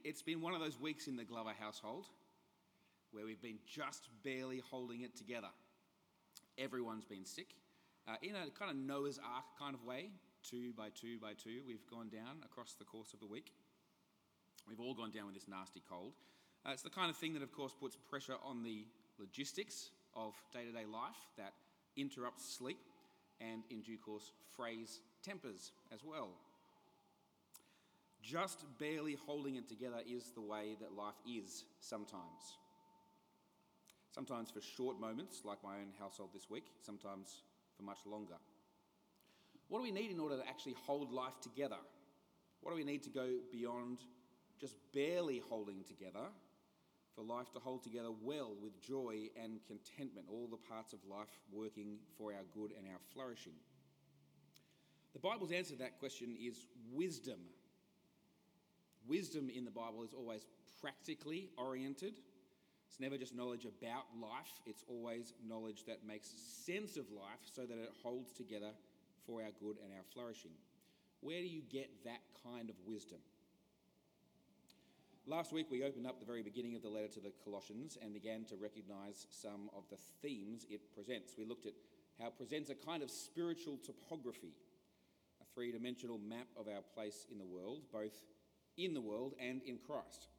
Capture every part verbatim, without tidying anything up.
It's been one of those weeks in the Glover household where we've been just barely holding it together. Everyone's been sick. Uh, in a kind of Noah's Ark kind of way, two by two by two, we've gone down across the course of the week. We've all gone down with this nasty cold. Uh, it's the kind of thing that, of course, puts pressure on the logistics of day-to-day life, that interrupts sleep and, in due course, frays tempers as well. Just barely holding it together is the way that life is sometimes. Sometimes for short moments, like my own household this week, sometimes for much longer. What do we need in order to actually hold life together? What do we need to go beyond just barely holding together for life to hold together well with joy and contentment, all the parts of life working for our good and our flourishing? The Bible's answer to that question is wisdom. Wisdom in the Bible is always practically oriented. It's never just knowledge about life. It's always knowledge that makes sense of life so that it holds together for our good and our flourishing. Where do you get that kind of wisdom? Last week we opened up the very beginning of the letter to the Colossians and began to recognise some of the themes it presents. We looked at how it presents a kind of spiritual topography, a three-dimensional map of our place in the world, both in the world and in Christ.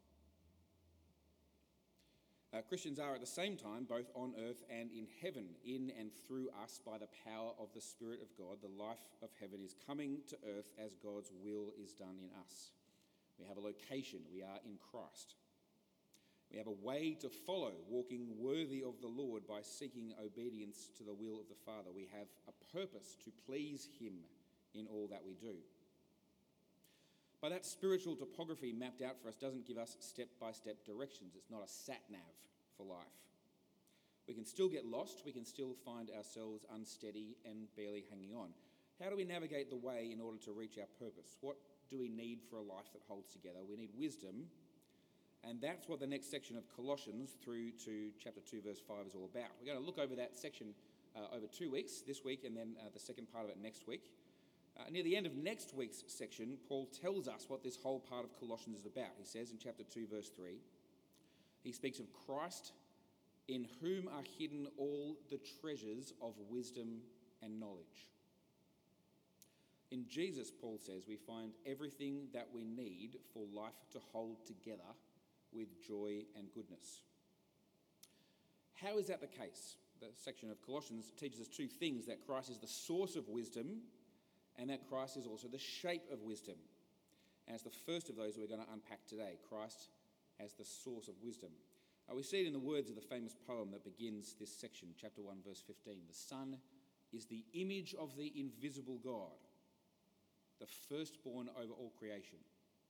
Uh, Christians are at the same time both on earth and in heaven, in and through us by the power of the Spirit of God. The life of heaven is coming to earth as God's will is done in us. We have a location, we are in Christ. We have a way to follow, walking worthy of the Lord by seeking obedience to the will of the Father. We have a purpose to please him in all that we do. But that spiritual topography mapped out for us doesn't give us step-by-step directions. It's not a sat-nav for life. We can still get lost. We can still find ourselves unsteady and barely hanging on. How do we navigate the way in order to reach our purpose? What do we need for a life that holds together? We need wisdom, and that's what the next section of Colossians through to chapter two, verse five is all about. We're going to look over that section uh, over two weeks, this week and then uh, the second part of it next week. Uh, near the end of next week's section, Paul tells us what this whole part of Colossians is about. He says in chapter two, verse three, he speaks of Christ, in whom are hidden all the treasures of wisdom and knowledge. In Jesus, Paul says, we find everything that we need for life to hold together with joy and goodness. How is that the case? The section of Colossians teaches us two things: that Christ is the source of wisdom, and that Christ is also the shape of wisdom. And it's the first of those we're going to unpack today, Christ as the source of wisdom. Uh, we see it in the words of the famous poem that begins this section, chapter one, verse fifteen. The Son is the image of the invisible God, the firstborn over all creation.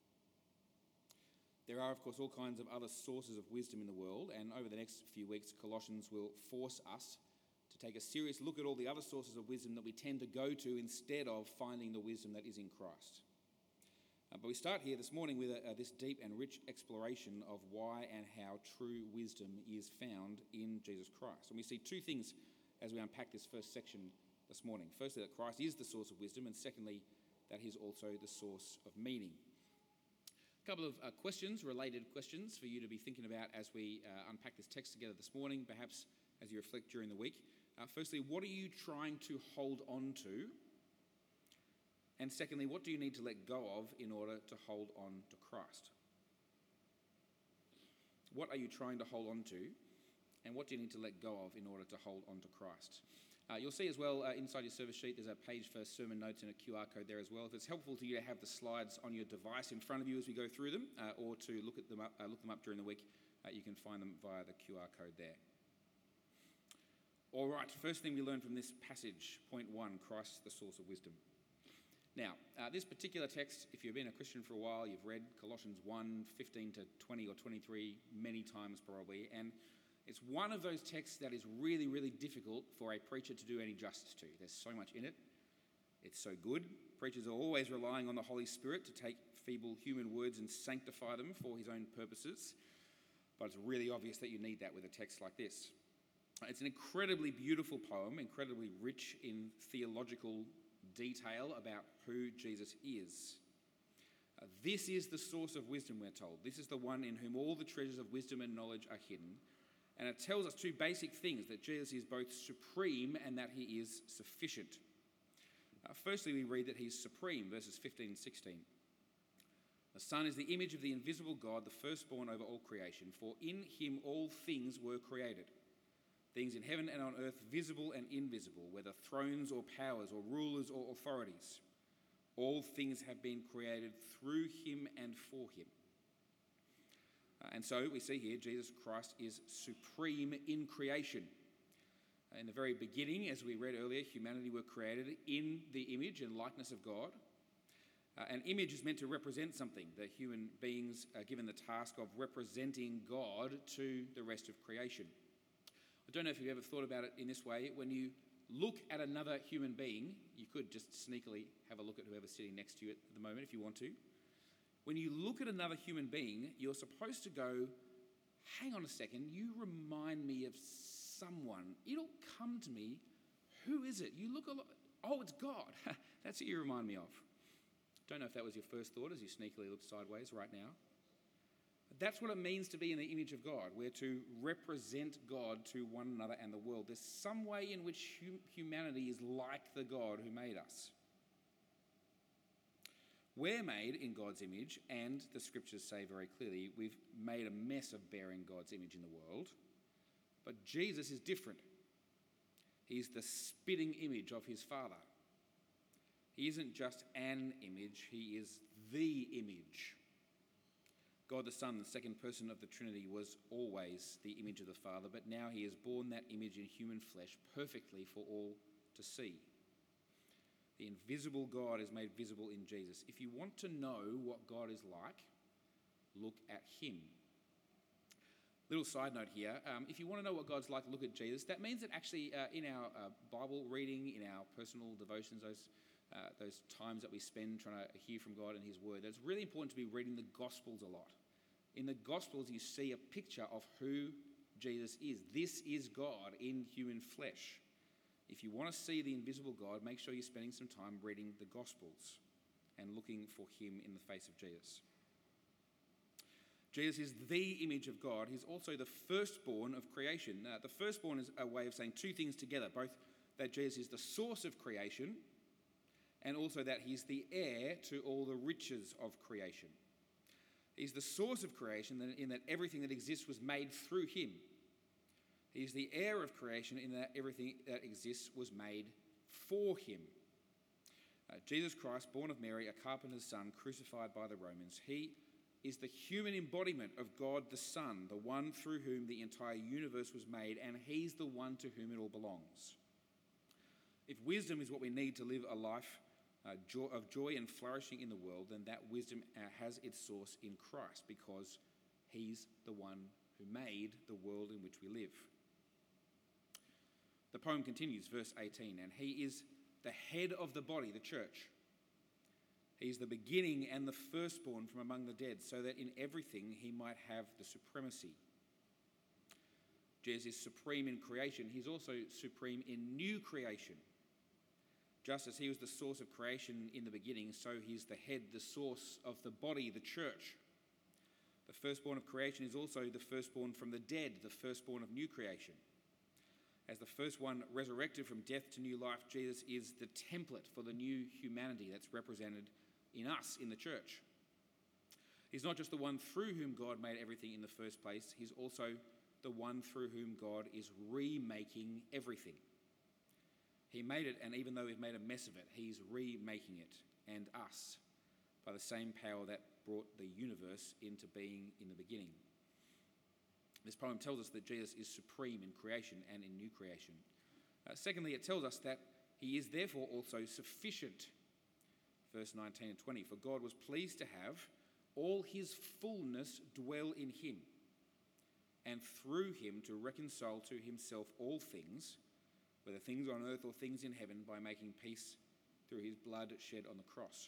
There are, of course, all kinds of other sources of wisdom in the world, and over the next few weeks, Colossians will force us to take a serious look at all the other sources of wisdom that we tend to go to instead of finding the wisdom that is in Christ. Uh, but we start here this morning with a, a, this deep and rich exploration of why and how true wisdom is found in Jesus Christ. And we see two things as we unpack this first section this morning. Firstly, that Christ is the source of wisdom, and secondly, that he's also the source of meaning. A couple of uh, questions, related questions for you to be thinking about as we uh, unpack this text together this morning, perhaps as you reflect during the week. Uh, firstly, what are you trying to hold on to? And secondly, what do you need to let go of in order to hold on to Christ? What are you trying to hold on to? And what do you need to let go of in order to hold on to Christ? Uh, you'll see as well uh, inside your service sheet, there's a page for sermon notes and a Q R code there as well. If it's helpful to you to have the slides on your device in front of you as we go through them, uh, or to look at them up, uh, look them up during the week, uh, you can find them via the Q R code there. All right, first thing we learn from this passage, point one, Christ, the source of wisdom. Now, uh, this particular text, if you've been a Christian for a while, you've read Colossians one, fifteen to twenty or twenty-three many times probably, and it's one of those texts that is really, really difficult for a preacher to do any justice to. There's so much in it. It's so good. Preachers are always relying on the Holy Spirit to take feeble human words and sanctify them for his own purposes, but it's really obvious that you need that with a text like this. It's an incredibly beautiful poem, incredibly rich in theological detail about who Jesus is. Uh, this is the source of wisdom, we're told. This is the one in whom all the treasures of wisdom and knowledge are hidden. And it tells us two basic things, that Jesus is both supreme and that he is sufficient. Uh, firstly, we read that he's supreme, verses fifteen and sixteen. The Son is the image of the invisible God, the firstborn over all creation. For in him all things were created, things in heaven and on earth, visible and invisible, whether thrones or powers or rulers or authorities. All things have been created through him and for him. Uh, and so we see here Jesus Christ is supreme in creation. In the very beginning, as we read earlier, humanity were created in the image and likeness of God. Uh, an image is meant to represent something. The human beings are given the task of representing God to the rest of creation. I don't know if you've ever thought about it in this way. When you look at another human being, you could just sneakily have a look at whoever's sitting next to you at the moment if you want to. When you look at another human being, you're supposed to go, hang on a second, you remind me of someone. It'll come to me. Who is it? You look a lot. Oh, it's God. That's who you remind me of. Don't know if that was your first thought as you sneakily look sideways right now. But that's what it means to be in the image of God. We're to represent God to one another and the world. There's some way in which hum- humanity is like the God who made us. We're made in God's image, and the scriptures say very clearly, we've made a mess of bearing God's image in the world. But Jesus is different. He's the spitting image of his Father. He isn't just an image, he is the image. God the Son, the second person of the Trinity, was always the image of the Father, but now he has borne that image in human flesh perfectly for all to see. The invisible God is made visible in Jesus. If you want to know what God is like, look at him. Little side note here, um, if you want to know what God's like, look at Jesus. That means that actually uh, in our uh, Bible reading, in our personal devotions, those uh, those times that we spend trying to hear from God and his word, it's really important to be reading the Gospels a lot. In the Gospels, you see a picture of who Jesus is. This is God in human flesh. If you want to see the invisible God, make sure you're spending some time reading the Gospels and looking for him in the face of Jesus. Jesus is the image of God. He's also the firstborn of creation. Now, the firstborn is a way of saying two things together, both that Jesus is the source of creation and also that he's the heir to all the riches of creation. He's the source of creation in that everything that exists was made through him. He's the heir of creation in that everything that exists was made for him. Uh, Jesus Christ, born of Mary, a carpenter's son, crucified by the Romans. He is the human embodiment of God the Son, the one through whom the entire universe was made, and he's the one to whom it all belongs. If wisdom is what we need to live a life uh, joy, of joy and flourishing in the world, then that wisdom uh, has its source in Christ, because he's the one who made the world in which we live. The poem continues, verse eighteen, and he is the head of the body, the church. He's the beginning and the firstborn from among the dead, so that in everything he might have the supremacy. Jesus is supreme in creation. He's also supreme in new creation. Just as he was the source of creation in the beginning, so he's the head, the source of the body, the church. The firstborn of creation is also the firstborn from the dead, the firstborn of new creation. As the first one resurrected from death to new life, Jesus is the template for the new humanity that's represented in us, in the church. He's not just the one through whom God made everything in the first place, he's also the one through whom God is remaking everything. He made it, and even though we've made a mess of it, he's remaking it and us by the same power that brought the universe into being in the beginning. This poem tells us that Jesus is supreme in creation and in new creation. Uh, secondly, it tells us that he is therefore also sufficient. Verse nineteen and twenty, for God was pleased to have all his fullness dwell in him, and through him to reconcile to himself all things, whether things on earth or things in heaven, by making peace through his blood shed on the cross.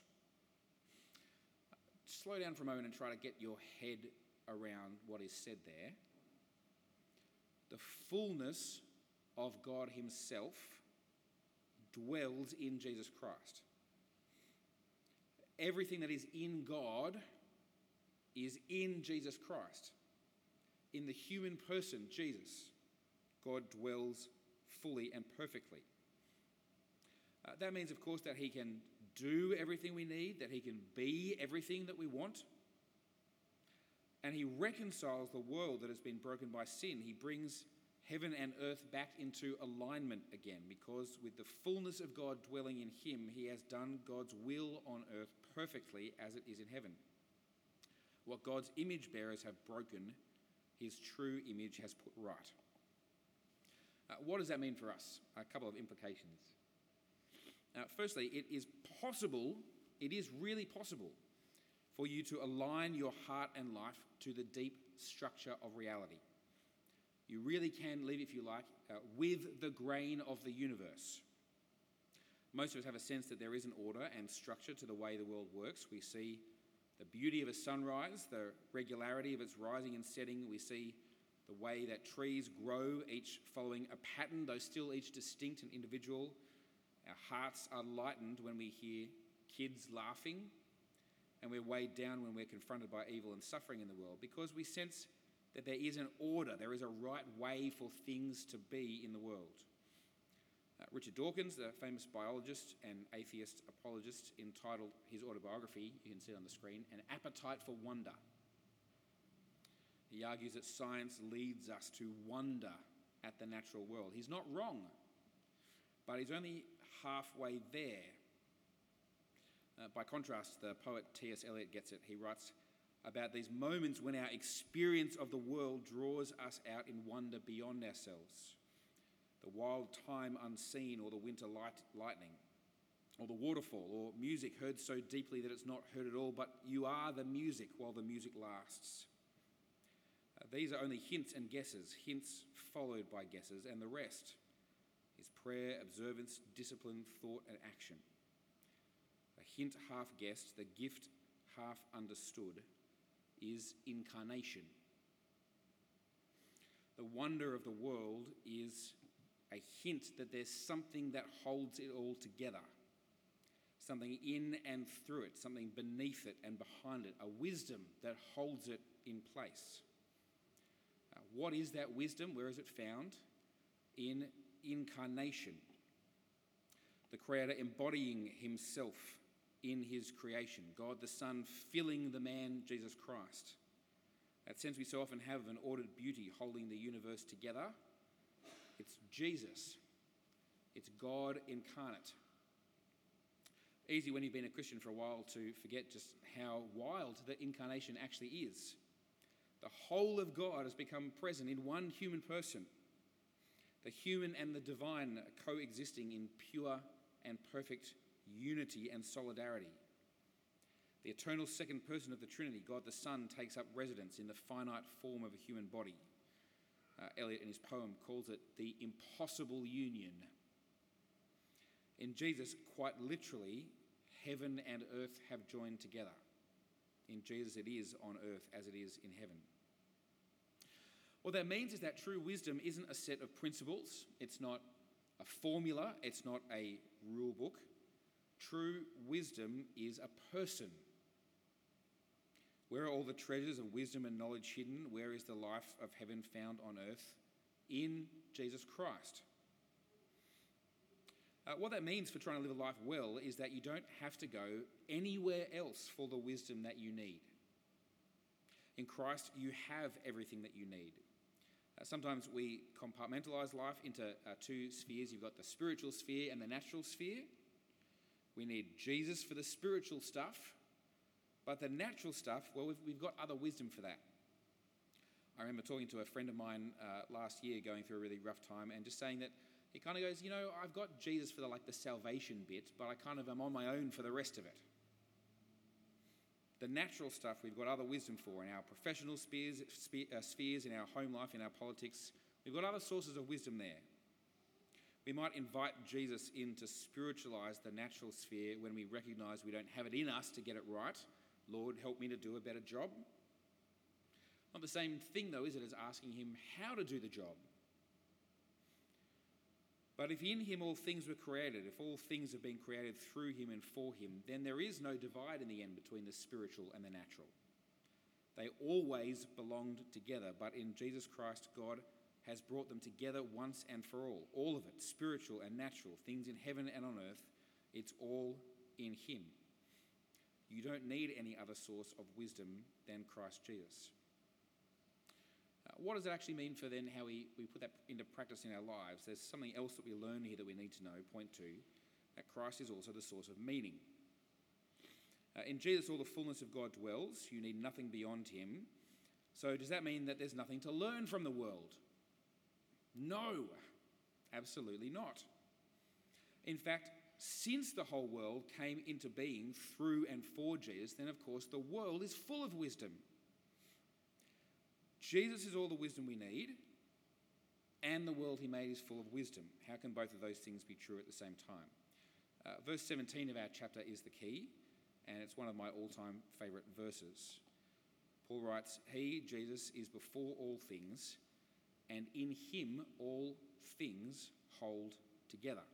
Slow down for a moment and try to get your head around what is said there. The fullness of God himself dwells in Jesus Christ. everything that is in God is in Jesus Christ. In the human person, Jesus, God dwells fully and perfectly. Uh, that means, of course, that he can do everything we need, that he can be everything that we want. And he reconciles the world that has been broken by sin. He brings heaven and earth back into alignment again, because with the fullness of God dwelling in him, he has done God's will on earth perfectly as it is in heaven. What God's image bearers have broken, his true image has put right. Uh, what does that mean for us? A couple of implications. Uh, firstly, it is possible, it is really possible for you to align your heart and life to the deep structure of reality. You really can live, if you like, uh, with the grain of the universe. Most of us have a sense that there is an order and structure to the way the world works. We see the beauty of a sunrise, the regularity of its rising and setting. We see the way that trees grow, each following a pattern, though still each distinct and individual. Our hearts are lightened when we hear kids laughing, and we're weighed down when we're confronted by evil and suffering in the world, because we sense that there is an order, there is a right way for things to be in the world. Uh, Richard Dawkins, the famous biologist and atheist apologist, entitled his autobiography, you can see it on the screen, An Appetite for Wonder. He argues that science leads us to wonder at the natural world. He's not wrong, but he's only halfway there. Uh, by contrast, the poet T S Eliot gets it. He writes about these moments when our experience of the world draws us out in wonder beyond ourselves. The wild time unseen, or the winter light, lightning, or the waterfall, or music heard so deeply that it's not heard at all, but you are the music while the music lasts. Uh, these are only hints and guesses, hints followed by guesses, and the rest is prayer, observance, discipline, thought, and action. A hint half guessed, the gift half understood, is incarnation. The wonder of the world is a hint that there's something that holds it all together, something in and through it, something beneath it and behind it, a wisdom that holds it in place. Uh, what is that wisdom? Where is it found? In incarnation. The Creator embodying himself in his creation. God the Son filling the man, Jesus Christ. That sense we so often have of an ordered beauty holding the universe together. It's Jesus. It's God incarnate. Easy when you've been a Christian for a while to forget just how wild the incarnation actually is. The whole of God has become present in one human person. The human and the divine coexisting in pure and perfect unity and solidarity. The eternal second person of the Trinity, God the Son, takes up residence in the finite form of a human body. Uh, Eliot, in his poem, calls it the impossible union. In Jesus, quite literally, heaven and earth have joined together. In Jesus, it is on earth as it is in heaven. What that means is that true wisdom isn't a set of principles. It's not a formula. It's not a rule book. True wisdom is a person. Where are all the treasures of wisdom and knowledge hidden? Where is the life of heaven found on earth? In Jesus Christ. Uh, what that means for trying to live a life well is that you don't have to go anywhere else for the wisdom that you need. In Christ, you have everything that you need. Uh, sometimes we compartmentalize life into uh, two spheres. You've got the spiritual sphere and the natural sphere. We need Jesus for the spiritual stuff, but the natural stuff, well, we've, we've got other wisdom for that. I remember talking to a friend of mine uh, last year going through a really rough time and just saying that he kind of goes, you know, I've got Jesus for the, like the salvation bit, but I kind of am on my own for the rest of it. The natural stuff we've got other wisdom for in our professional spheres, spe- uh, spheres, in our home life, in our politics. We've got other sources of wisdom there. We might invite Jesus in to spiritualize the natural sphere when we recognize we don't have it in us to get it right. Lord, help me to do a better job. Not the same thing, though, is it, as asking him how to do the job. But if in him all things were created, if all things have been created through him and for him, then there is no divide in the end between the spiritual and the natural. They always belonged together, but in Jesus Christ, God has brought them together once and for all. All of it, spiritual and natural, things in heaven and on earth, it's all in him. You don't need any other source of wisdom than Christ Jesus. Uh, what does it actually mean for then how we, we put that into practice in our lives? There's something else that we learn here that we need to know. Point two, that Christ is also the source of meaning. Uh, in Jesus, all the fullness of God dwells. You need nothing beyond him. So does that mean that there's nothing to learn from the world? No, absolutely not. In fact, since the whole world came into being through and for Jesus, then of course the world is full of wisdom. Jesus is all the wisdom we need, and the world he made is full of wisdom. How can both of those things be true at the same time? Uh, verse seventeen of our chapter is the key, and it's one of my all-time favourite verses. Paul writes, "He, Jesus, is before all things, and in him all things hold together."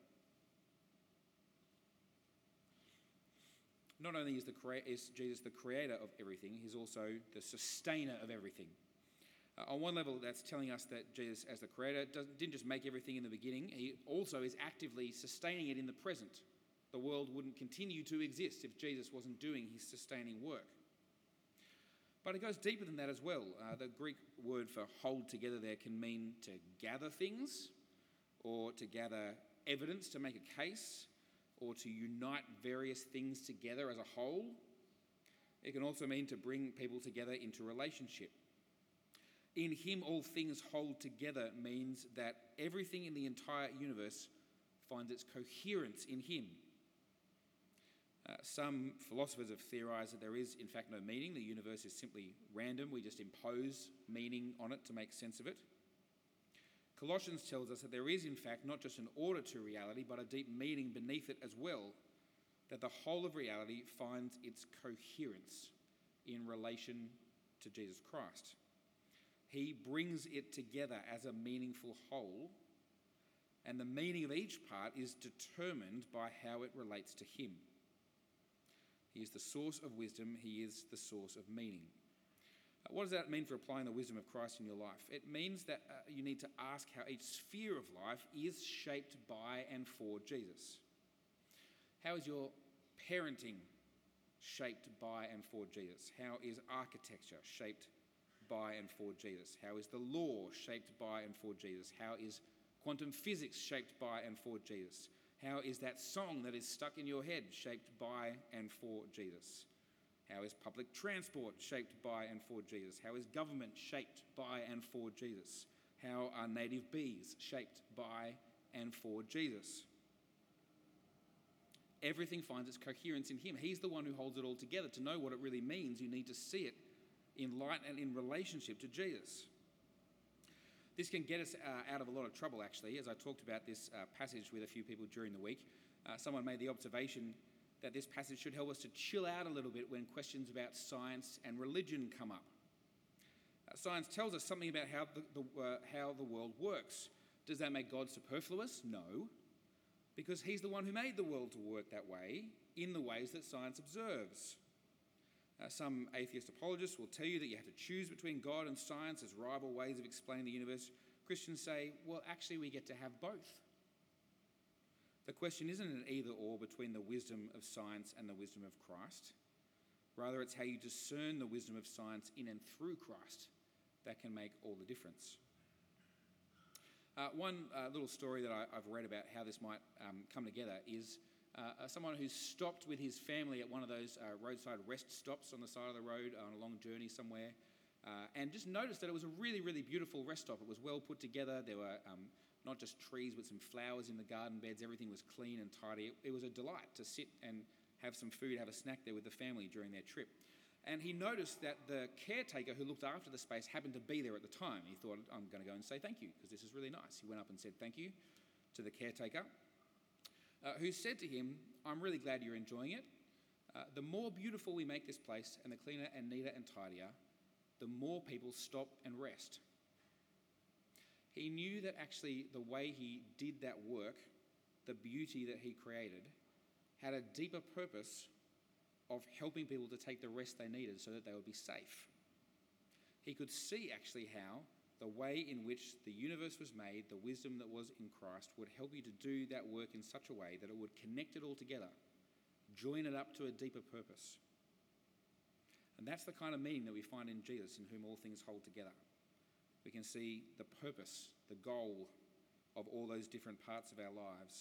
Not only is, the crea- is Jesus the creator of everything, he's also the sustainer of everything. Uh, on one level, that's telling us that Jesus, as the creator, doesn't, didn't just make everything in the beginning, he also is actively sustaining it in the present. The world wouldn't continue to exist if Jesus wasn't doing his sustaining work. But it goes deeper than that as well. Uh, the Greek word for hold together there can mean to gather things, or to gather evidence to make a case, or to unite various things together as a whole. It can also mean to bring people together into relationship. In him all things hold together means that everything in the entire universe finds its coherence in him. Uh, some philosophers have theorised that there is in fact no meaning. The universe is simply random. We just impose meaning on it to make sense of it. Colossians tells us that there is in fact not just an order to reality, but a deep meaning beneath it as well, that the whole of reality finds its coherence in relation to Jesus Christ. He brings it together as a meaningful whole, and the meaning of each part is determined by how it relates to him. He is the source of wisdom. He is the source of meaning. Uh, what does that mean for applying the wisdom of Christ in your life? It means that uh, you need to ask how each sphere of life is shaped by and for Jesus. How is your parenting shaped by and for Jesus? How is architecture shaped by and for Jesus? How is the law shaped by and for Jesus? How is quantum physics shaped by and for Jesus? How is that song that is stuck in your head shaped by and for Jesus? How is public transport shaped by and for Jesus? How is government shaped by and for Jesus? How are native bees shaped by and for Jesus? Everything finds its coherence in him. He's the one who holds it all together. To know what it really means, you need to see it in light and in relationship to Jesus. This can get us uh, out of a lot of trouble, actually. As I talked about this uh, passage with a few people during the week, uh, someone made the observation that this passage should help us to chill out a little bit when questions about science and religion come up. Uh, science tells us something about how the, the, uh, how the world works. Does that make God superfluous? No, because he's the one who made the world to work that way in the ways that science observes. Uh, some atheist apologists will tell you that you have to choose between God and science as rival ways of explaining the universe. Christians say, well, actually, we get to have both. The question isn't an either-or between the wisdom of science and the wisdom of Christ. Rather, it's how you discern the wisdom of science in and through Christ that can make all the difference. Uh, one uh, little story that I, I've read about how this might um, come together is Uh, someone who's stopped with his family at one of those uh, roadside rest stops on the side of the road on a long journey somewhere, uh, and just noticed that it was a really, really beautiful rest stop. It was well put together. There were um, not just trees with some flowers in the garden beds. Everything was clean and tidy. It, it was a delight to sit and have some food, have a snack there with the family during their trip. And he noticed that the caretaker who looked after the space happened to be there at the time. He thought, I'm going to go and say thank you because this is really nice. He went up and said thank you to the caretaker, Uh, who said to him, I'm really glad you're enjoying it. Uh, the more beautiful we make this place and the cleaner and neater and tidier, the more people stop and rest. He knew that actually the way he did that work, the beauty that he created, had a deeper purpose of helping people to take the rest they needed so that they would be safe. He could see actually how the way in which the universe was made, the wisdom that was in Christ, would help you to do that work in such a way that it would connect it all together, join it up to a deeper purpose. And that's the kind of meaning that we find in Jesus, in whom all things hold together. We can see the purpose, the goal of all those different parts of our lives.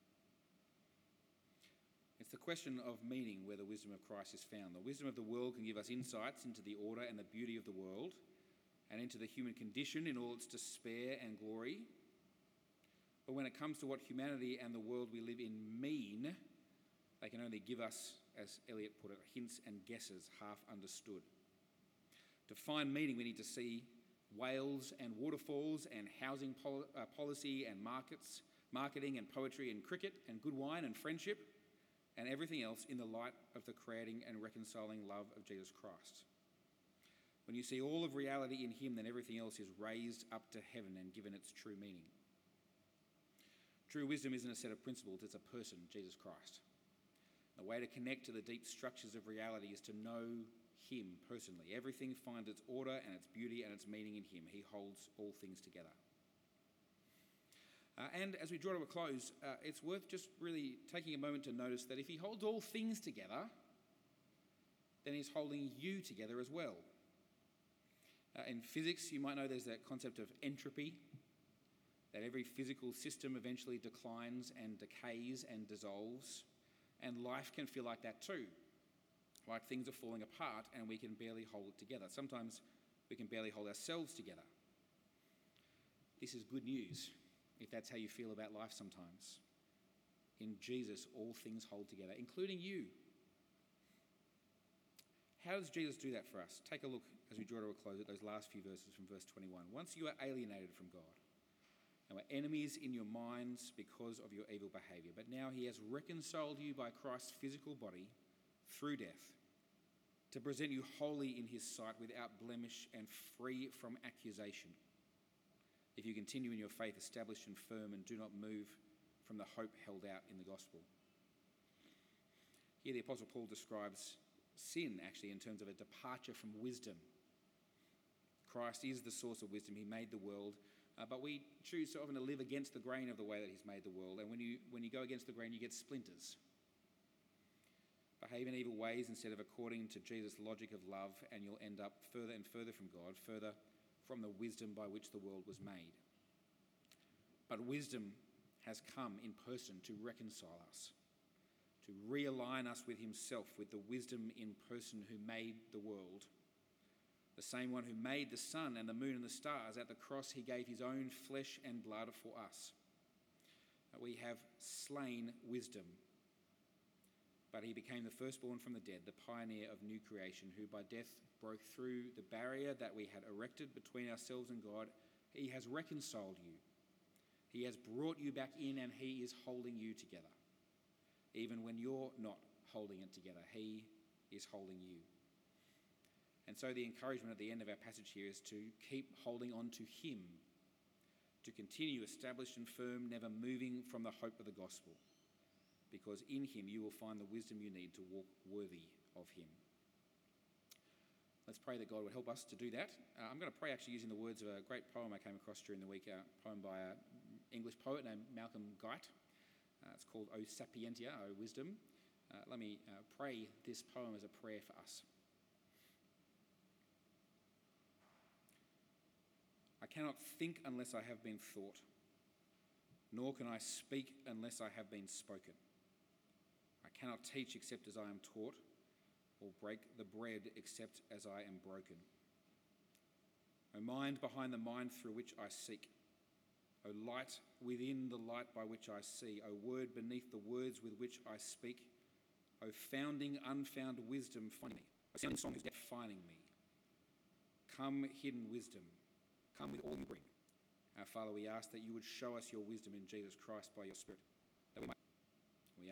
It's the question of meaning where the wisdom of Christ is found. The wisdom of the world can give us insights into the order and the beauty of the world and into the human condition in all its despair and glory. But when it comes to what humanity and the world we live in mean, they can only give us, as Eliot put it, hints and guesses half understood. To find meaning, we need to see whales and waterfalls and housing pol- uh, policy and markets, marketing and poetry and cricket and good wine and friendship and everything else in the light of the creating and reconciling love of Jesus Christ. When you see all of reality in him, then everything else is raised up to heaven and given its true meaning. True wisdom isn't a set of principles, it's a person, Jesus Christ. The way to connect to the deep structures of reality is to know him personally. Everything finds its order and its beauty and its meaning in him. He holds all things together. Uh, and as we draw to a close, uh, it's worth just really taking a moment to notice that if he holds all things together, then he's holding you together as well. Uh, in physics, you might know there's that concept of entropy, that every physical system eventually declines and decays and dissolves. And life can feel like that too, like things are falling apart and we can barely hold it together. Sometimes we can barely hold ourselves together. This is good news, if that's how you feel about life sometimes. In Jesus, all things hold together, including you. How does Jesus do that for us? Take a look as we draw to a close at those last few verses from verse twenty-one. Once you are alienated from God and were enemies in your minds because of your evil behaviour, but now he has reconciled you by Christ's physical body through death to present you holy in his sight without blemish and free from accusation. If you continue in your faith, established and firm, and do not move from the hope held out in the gospel. Here the Apostle Paul describes sin actually in terms of a departure from wisdom. Christ is the source of wisdom. He made the world, uh, but we choose so often to live against the grain of the way that he's made the world. And when you when you go against the grain, you get splinters. Behave in evil ways instead of according to Jesus' logic of love, and you'll end up further and further from God, further from the wisdom by which the world was made. But wisdom has come in person to reconcile us, to realign us with himself, with the wisdom in person who made the world. The same one who made the sun and the moon and the stars. At the cross, he gave his own flesh and blood for us. We have slain wisdom. But he became the firstborn from the dead, the pioneer of new creation, who by death broke through the barrier that we had erected between ourselves and God. He has reconciled you. He has brought you back in, and he is holding you together. Even when you're not holding it together, he is holding you. And so the encouragement at the end of our passage here is to keep holding on to him, to continue established and firm, never moving from the hope of the gospel, because in him you will find the wisdom you need to walk worthy of him. Let's pray that God would help us to do that. Uh, I'm going to pray actually using the words of a great poem I came across during the week, a poem by an English poet named Malcolm Guite. Uh, it's called O Sapientia, O Wisdom. Uh, let me uh, pray this poem as a prayer for us. I cannot think unless I have been thought, nor can I speak unless I have been spoken. I cannot teach except as I am taught, or break the bread except as I am broken. O mind behind the mind through which I seek, O light within the light by which I see, O word beneath the words with which I speak, O founding unfound wisdom finding me, O sounding song whose depth finding me. Come, hidden wisdom, come with all you bring. Our Father, we ask that you would show us your wisdom in Jesus Christ by your Spirit, that we might